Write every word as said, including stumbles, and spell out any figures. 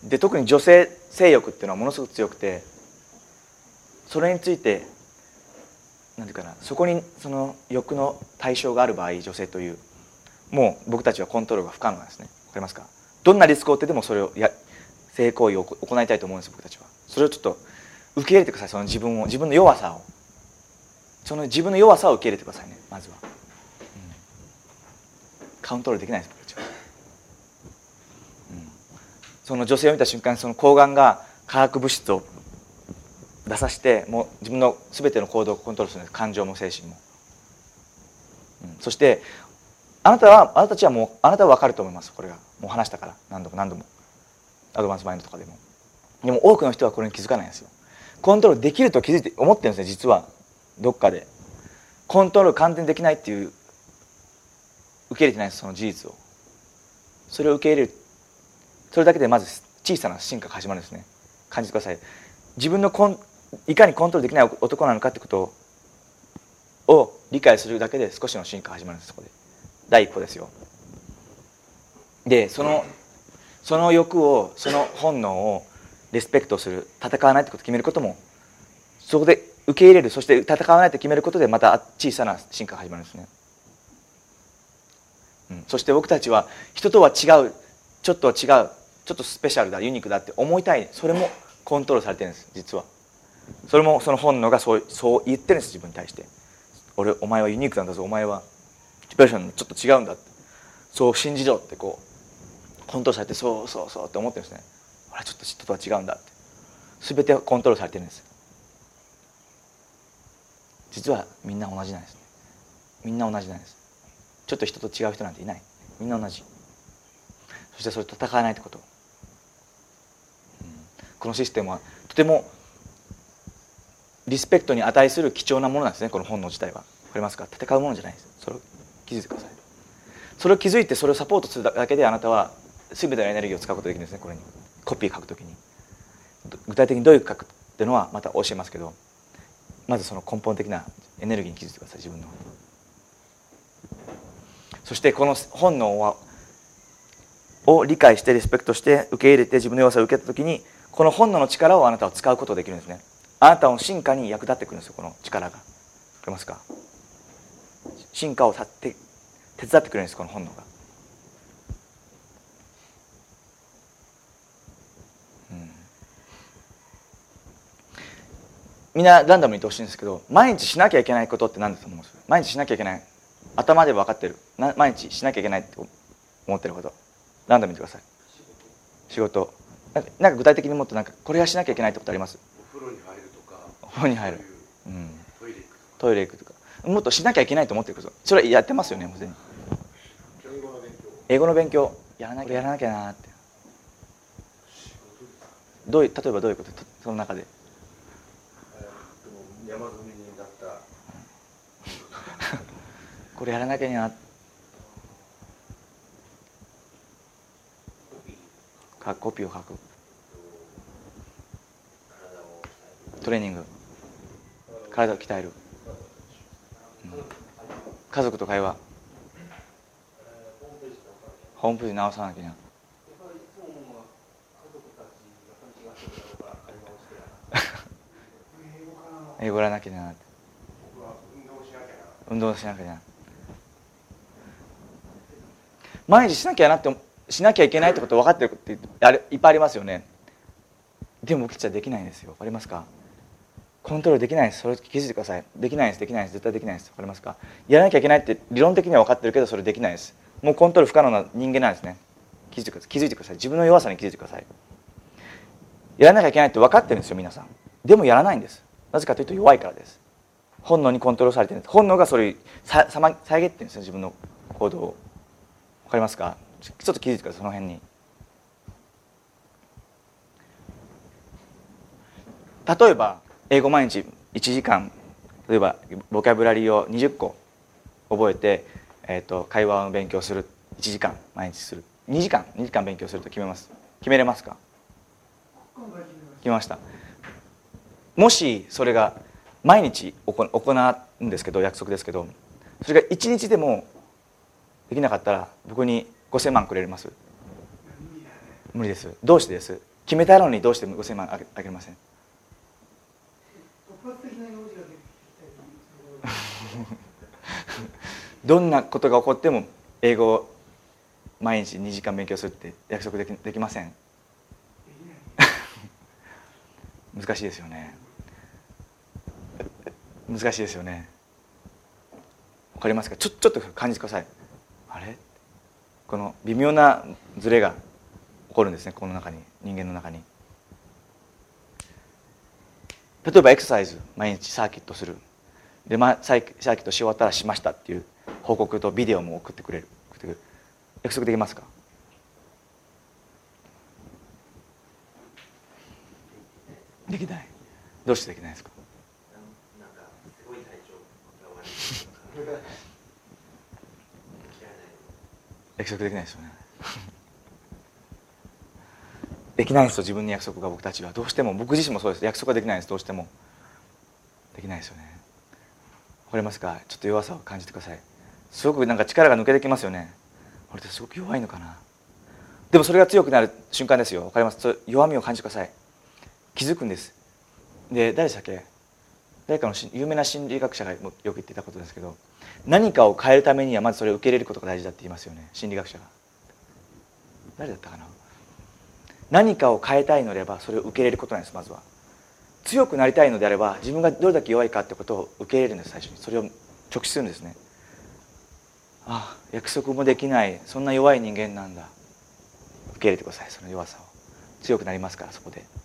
で特に女性性欲っていうのはものすごく強くて、それについて何ていうかな、そこにその欲の対象がある場合、女性という、もう僕たちはコントロールが不可能なんですね。わかりますか？どんなリスクを負ってでもそれをや性行為を行いたいと思うんです、僕たちは。それをちょっと受け入れてください。その自分を、自分の弱さを、その自分の弱さを受け入れてくださいね、まずは。うん、カウントロールできないです、僕たちは。うん、その女性を見た瞬間、その睾丸が化学物質を出させて、もう自分の全ての行動をコントロールするんです。感情も精神も。うん、そしてあなたは、あなたたちはもう、あなたは分かると思います。これがもう話したから、何度も何度もアドバンスマインドとかでも。でも多くの人はこれに気づかないんですよ。コントロールできると気づいて思ってるんですね、実は。どっかでコントロール完全にできないっていう受け入れてないんです、その事実を。それを受け入れる、それだけでまず小さな進化が始まるんですね。感じてください。自分のコンいかにコントロールできない男なのかってことを理解するだけで少しの進化が始まるんです。そこで第一歩ですよ。でそのその欲を、その本能をリスペクトする、戦わないってことを決めることも、そこで受け入れる、そして戦わないと決めることでまた小さな進化が始まるんですね。うん、そして僕たちは人とは違う、ちょっとは違う、ちょっとスペシャルだ、ユニークだって思いたい、それもコントロールされてるんです、実は。それもその本能がそう、そう言ってるんです、自分に対して。俺、お前はユニークなんだぞ、お前はスペシャルな、ちょっと違うんだって、そう信じろってこうコントロールされて、そうそうそうって思ってるんですね。俺はちょっと人とは違うんだって、全てコントロールされてるんです。実はみんな同じなんですね。みんな同じなんです。ちょっと人と違う人なんていない。みんな同じ。そしてそれと戦わないってこと、うん、このシステムはとてもリスペクトに値する貴重なものなんですね。この本能自体は。わかりますか？戦うものじゃないです。それを気づいてください。それを気づいて、それをサポートするだけで、あなたは全てのエネルギーを使うことができるんですね。これにコピー書くときに具体的にどういう書くっていうのはまた教えますけど、まずその根本的なエネルギーに気づいてください、自分の。そしてこの本能はを理解してリスペクトして受け入れて、自分の弱さを受けたときに、この本能の力をあなたは使うことができるんですね。あなたの進化に役立ってくるんですよ、この力が。わかりますか？進化をさって手伝ってくれるんです、この本能が。うん、みんなランダムに言ってほしいんですけど、毎日しなきゃいけないことって何だと思うんですか？毎日しなきゃいけない、頭で分かってるな、毎日しなきゃいけないって思ってること、ランダムに言ってください。仕事なんか、なんか具体的にもっとなんかこれはしなきゃいけないってことあります？ お風呂に入るとか、 お風呂に入る、うん、 トイレ行くとか、 トイレ行くとか、もっとしなきゃいけないと思ってること、それやってますよね、もうすでに。 英語の勉強、 英語の勉強やらなきゃやらなきゃなって。どういう、例えばどういうこと、その中で。 山積みになった、 これやらなきゃな、コピーを書く、トレーニング、体を鍛える、うん、家族と会話、ホームページ直さなきゃな。英語やらなきゃなって、運動しなきゃな。毎日しなきゃなってしなきゃいけないってこと分かってるってあれいっぱいありますよね。でも僕たちはできないんですよ。分かりますか？コントロールできないです。それを気づいてください。できないです、できないです、絶対できないです。分かりますか？やらなきゃいけないって理論的には分かってるけど、それできないです。もうコントロール不可能な人間なんですね。気づいてください。気づいてください。自分の弱さに気づいてください。やらなきゃいけないって分かってるんですよ、皆さん。でもやらないんです。なぜかというと弱いからです。本能にコントロールされてるんです。本能がそれをささま遮ってるんですよ、自分の行動を。分かりますか？ちょっと気づいてください、その辺に。例えば英語毎日いちじかん、例えばボキャブラリーをにじゅっこ覚えて、えー、と会話の勉強する、いちじかん毎日する、にじかんにじかん勉強すると決めます。決めれますか？決めました。もしそれが毎日行うんですけど、約束ですけど、それがいちにちでもできなかったら僕にごせんまんくれます？無理です。どうしてです？ 決めたのにどうしてごせんまんあげあげません？ 突発的な用事が出てきたり、 どんなことが起こっても英語を毎日にじかん勉強するって約束できできません？難しいですよね。難しいですよね。わかりますか？ちょちょっと感じてください。あれ、この微妙なズレが起こるんですね、この中に、人間の中に。例えばエクササイズ毎日サーキットするで、まあ、サーキットし終わったらしましたっていう報告とビデオも送ってくれる送ってくれる約束できますか？できない。どうしてできないですか？ なんかすごい体調が悪いとか約束できないですよね。できないんですよ、自分に約束が。僕たちはどうしても、僕自身もそうです。約束ができないんです。どうしてもできないですよね。わかりますか？ちょっと弱さを感じてください。すごくなんか力が抜けてきますよね。俺ってすごく弱いのかな。でもそれが強くなる瞬間ですよ。わかります？それ弱みを感じてください。気づくんです。で、誰でしたっけ？誰かの有名な心理学者がよく言ってたことですけど、何かを変えるためにはまずそれを受け入れることが大事だって言いますよね、心理学者が。誰だったかな。何かを変えたいのであればそれを受け入れることなんです。まずは強くなりたいのであれば自分がどれだけ弱いかってことを受け入れるんです。最初にそれを直視するんですね。ああ、約束もできない、そんな弱い人間なんだ。受け入れてください。その弱さを。強くなりますから、そこで。